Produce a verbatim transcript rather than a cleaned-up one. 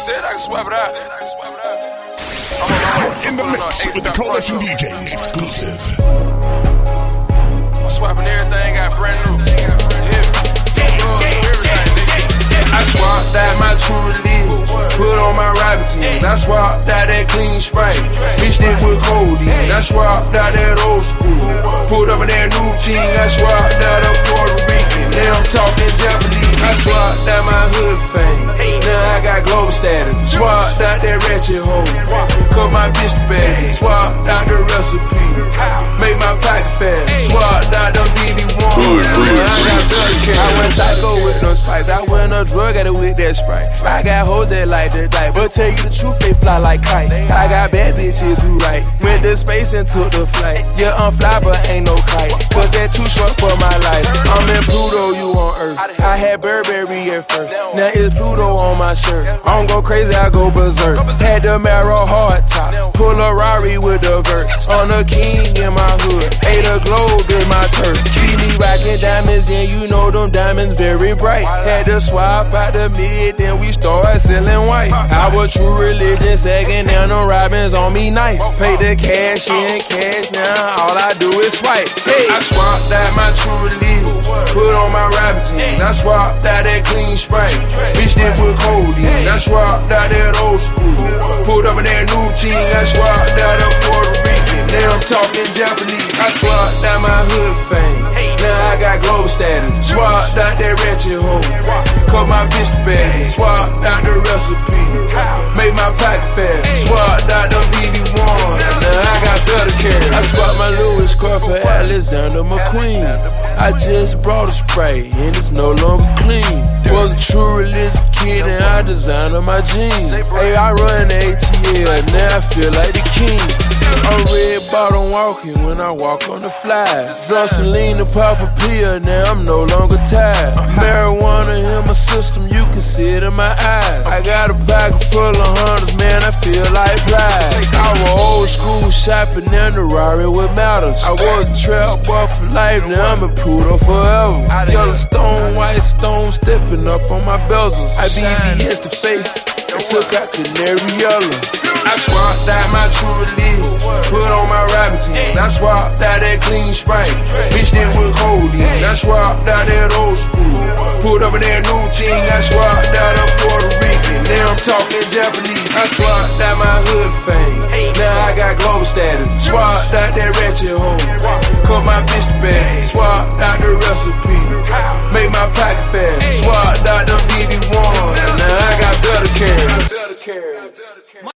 said I can swap it out. In the mix with the Coalition D Js exclusive. I'm swapping everything, got brand new. I swapped out my true religion, put on my rabbit jeans. I swapped out that clean Sprite, mixed it with codeine. I swapped out that old school, put up in that new jean. I swapped out a Puerto Rican, now I'm talking Japanese. I swapped out my hood fame, now I got global status. Swapped out that ratchet hoe, cut my bitch to bed. Swapped out the recipe, make my pocket fat. Swapped out the B D one, I got blood cash. I went psycho with no spice, I went a drug at it with that Sprite. I got hoes that like that diet, but tell you the truth, they fly like kite. I got bad bitches who right, went to space and took the flight. Yeah, I'm fly, but ain't no kite, cause that too short for my life. I'm in Pluto, you on Earth. I had Burberry at first, now it's Pluto on my shirt. I don't go crazy, I go berserk. Had the Marrow hard top, pull a Rari with the vert. On a king in my hood, ate a globe in my turf. See me rockin' diamonds, then you know them diamonds very bright. Had to swap out the mid, then we started selling white. Our true religion sagging down the robins on me nice. Pay the cash in cash, now all I do is swipe. Hey, I swapped out my true religion, put on my rabbit jeans. I swapped out that clean Sprite, mixed it with codeine. I swapped out that old school, put up in that new jean. I swapped out a Puerto Rican, now I'm talking Japanese. I swapped out my hood fame, now I got global status. Swapped out that ratchet hoe, cut my bitch to bed. Swapped out the recipe, make my pocket fat. Swapped out the B D one, now I got better cash. I swapped my Louis Croft for Alexander McQueen. I just brought a spray and it's no longer clean. Was a true religion kid and I designed on my jeans. Hey, I run the A T L, now I feel like the king. I'm red bottom walking when I walk on the fly. Zosaline to pop a pill, now I'm no longer tired. Marijuana in my system, you can see it in my eyes. I got a pocket full of hundreds, man, I feel like Blythe. I was old school shopping in the Rari with models. I was a trap boy for life, now I'm in Pluto forever. Yellow stone, white stone, stepping up on my bezels. I B B S the face, I took out canary yellow. I swapped out my true religion, put on my rabbit jeans. I swapped out that clean Sprite, mixed it with codeine. I swapped out that old school, put up in that new jean. I swapped out a Puerto Rican, now I'm talking Japanese. I swapped out my hood fame, now I got global status. Swapped out that ratchet hoe, cut my bitch to bed. Swapped out the recipe, make my pocket fat. Swapped out the B D one, now I got better cash.